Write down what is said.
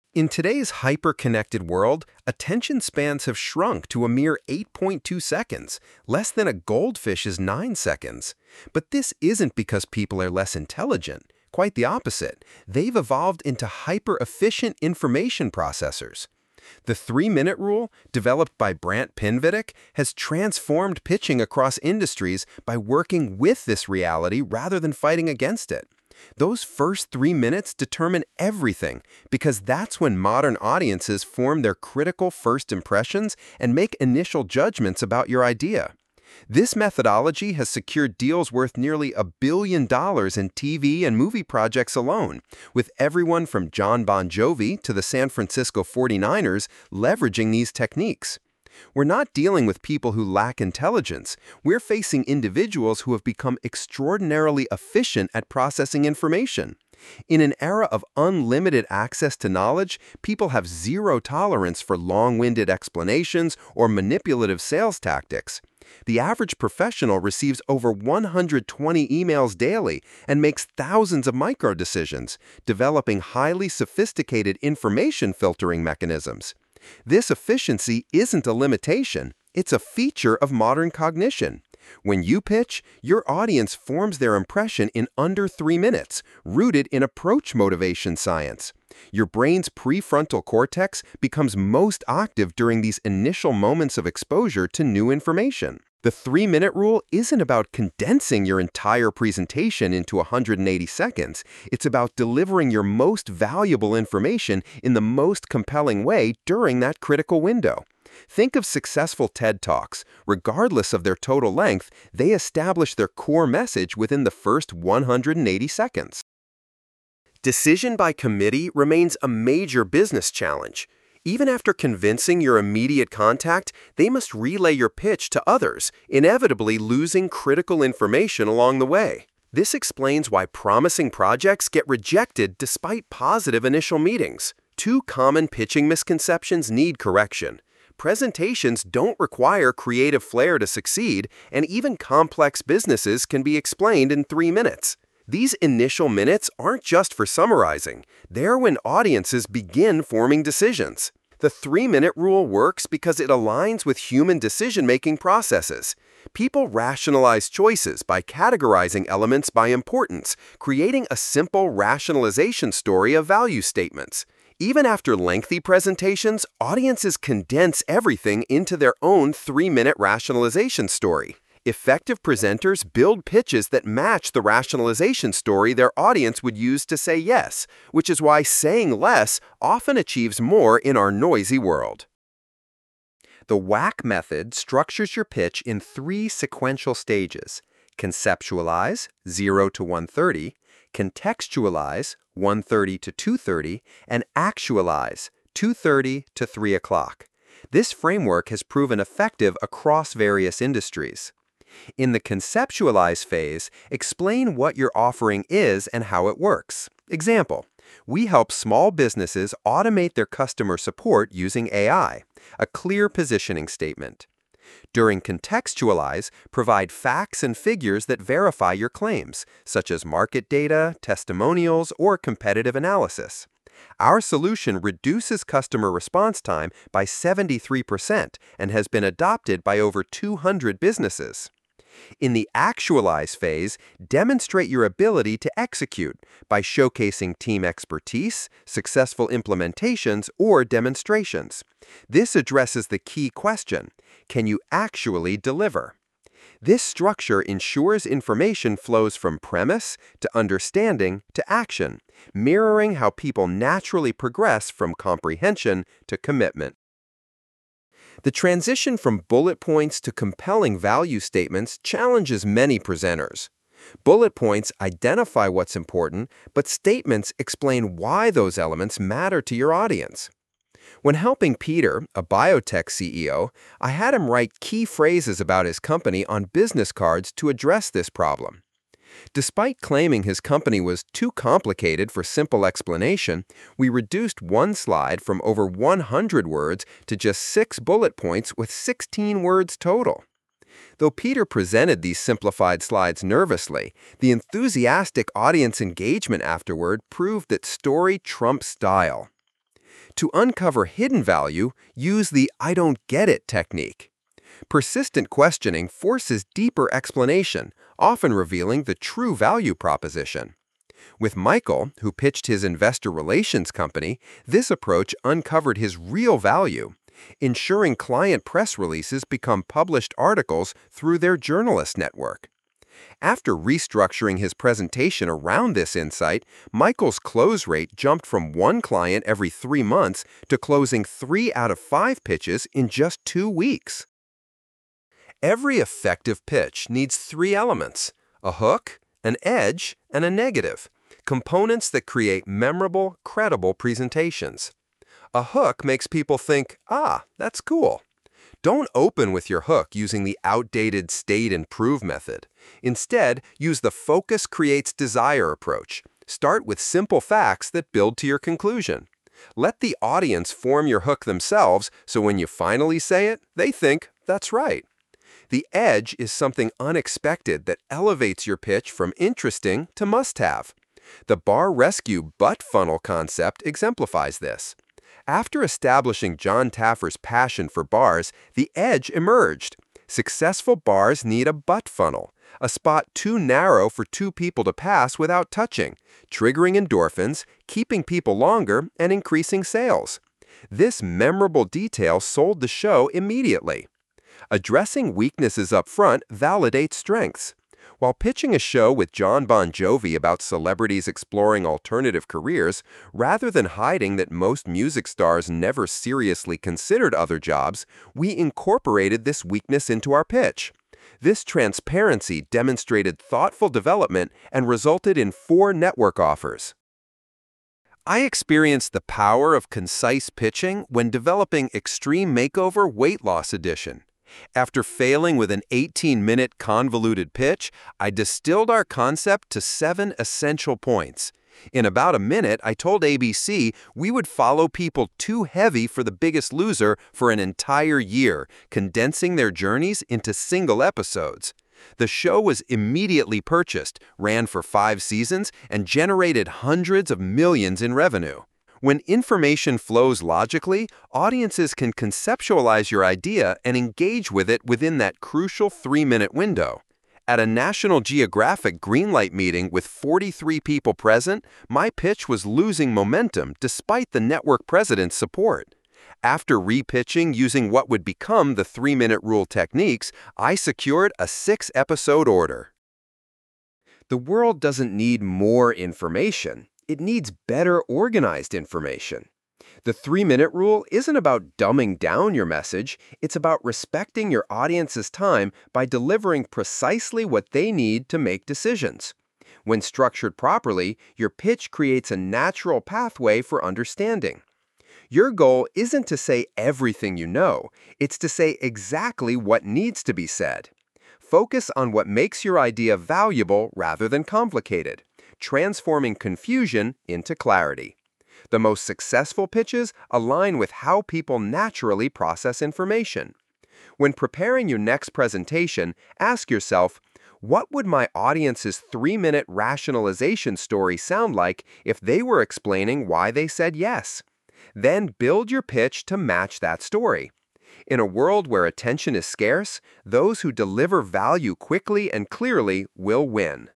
In today's hyper-connected world, attention spans have shrunk to a mere 8.2 seconds, less than a goldfish's 9 seconds. But this isn't because people are less intelligent. Quite the opposite. They've evolved into hyper-efficient information processors. The 3-minute rule, developed by Brant Pinvidic, has transformed pitching across industries by working with this reality rather than fighting against it. Those first 3 minutes determine everything because that's when modern audiences form their critical first impressions and make initial judgments about your idea. This methodology has secured deals worth nearly $1 billion in TV and movie projects alone, with everyone from John Bon Jovi to the San Francisco 49ers leveraging these techniques. We're not dealing with people who lack intelligence. We're facing individuals who have become extraordinarily efficient at processing information. In an era of unlimited access to knowledge, people have zero tolerance for long-winded explanations or manipulative sales tactics. The average professional receives over 120 emails daily and makes thousands of micro-decisions, developing highly sophisticated information filtering mechanisms. This efficiency isn't a limitation, it's a feature of modern cognition. When you pitch, your audience forms their impression in under 3 minutes, rooted in approach motivation science. Your brain's prefrontal cortex becomes most active during these initial moments of exposure to new information. The 3-minute rule isn't about condensing your entire presentation into 180 seconds. It's about delivering your most valuable information in the most compelling way during that critical window. Think of successful TED Talks. Regardless of their total length, they establish their core message within the first 180 seconds. Decision by committee remains a major business challenge. Even after convincing your immediate contact, they must relay your pitch to others, inevitably losing critical information along the way. This explains why promising projects get rejected despite positive initial meetings. Two common pitching misconceptions need correction. Presentations don't require creative flair to succeed, and even complex businesses can be explained in 3 minutes. These initial minutes aren't just for summarizing. They're when audiences begin forming decisions. The 3-minute rule works because it aligns with human decision-making processes. People rationalize choices by categorizing elements by importance, creating a simple rationalization story of value statements. Even after lengthy presentations, audiences condense everything into their own 3-minute rationalization story. Effective presenters build pitches that match the rationalization story their audience would use to say yes, which is why saying less often achieves more in our noisy world. The WAC method structures your pitch in 3 sequential stages: conceptualize, 0 to 130, contextualize, 1:30 to 2:30, and actualize, 2:30 to 3 o'clock. This framework has proven effective across various industries. In the conceptualize phase, explain what your offering is and how it works. Example, we help small businesses automate their customer support using AI, a clear positioning statement. During contextualize, provide facts and figures that verify your claims, such as market data, testimonials, or competitive analysis. Our solution reduces customer response time by 73% and has been adopted by over 200 businesses. In the actualize phase, demonstrate your ability to execute by showcasing team expertise, successful implementations, or demonstrations. This addresses the key question: can you actually deliver? This structure ensures information flows from premise to understanding to action, mirroring how people naturally progress from comprehension to commitment. The transition from bullet points to compelling value statements challenges many presenters. Bullet points identify what's important, but statements explain why those elements matter to your audience. When helping Peter, a biotech CEO, I had him write key phrases about his company on business cards to address this problem. Despite claiming his company was too complicated for simple explanation, we reduced one slide from over 100 words to just 6 bullet points with 16 words total. Though Peter presented these simplified slides nervously, the enthusiastic audience engagement afterward proved that story trumps style. To uncover hidden value, use the "I don't get it" technique. Persistent questioning forces deeper explanation, often revealing the true value proposition. With Michael, who pitched his investor relations company, this approach uncovered his real value, ensuring client press releases become published articles through their journalist network. After restructuring his presentation around this insight, Michael's close rate jumped from one client every 3 months to closing 3 out of 5 pitches in just 2 weeks. Every effective pitch needs 3 elements: a hook, an edge, and a negative, components that create memorable, credible presentations. A hook makes people think, "Ah, that's cool." Don't open with your hook using the outdated state and prove method. Instead, use the focus creates desire approach. Start with simple facts that build to your conclusion. Let the audience form your hook themselves, so when you finally say it, they think, "That's right." The edge is something unexpected that elevates your pitch from interesting to must-have. The bar rescue butt funnel concept exemplifies this. After establishing John Taffer's passion for bars, the edge emerged. Successful bars need a butt funnel, a spot too narrow for 2 people to pass without touching, triggering endorphins, keeping people longer, and increasing sales. This memorable detail sold the show immediately. Addressing weaknesses up front validates strengths. While pitching a show with John Bon Jovi about celebrities exploring alternative careers, rather than hiding that most music stars never seriously considered other jobs, we incorporated this weakness into our pitch. This transparency demonstrated thoughtful development and resulted in 4 network offers. I experienced the power of concise pitching when developing Extreme Makeover Weight Loss Edition. After failing with an 18-minute convoluted pitch, I distilled our concept to 7 essential points. In about a minute, I told ABC we would follow people too heavy for The Biggest Loser for an entire year, condensing their journeys into single episodes. The show was immediately purchased, ran for 5 seasons, and generated hundreds of millions in revenue. When information flows logically, audiences can conceptualize your idea and engage with it within that crucial 3-minute window. At a National Geographic Greenlight meeting with 43 people present, my pitch was losing momentum despite the network president's support. After repitching using what would become the 3-minute rule techniques, I secured a 6-episode order. The world doesn't need more information. It needs better organized information. The 3-minute rule isn't about dumbing down your message, it's about respecting your audience's time by delivering precisely what they need to make decisions. When structured properly, your pitch creates a natural pathway for understanding. Your goal isn't to say everything you know, it's to say exactly what needs to be said. Focus on what makes your idea valuable rather than complicated, transforming confusion into clarity. The most successful pitches align with how people naturally process information. When preparing your next presentation, ask yourself, what would my audience's 3-minute rationalization story sound like if they were explaining why they said yes? Then build your pitch to match that story. In a world where attention is scarce, those who deliver value quickly and clearly will win.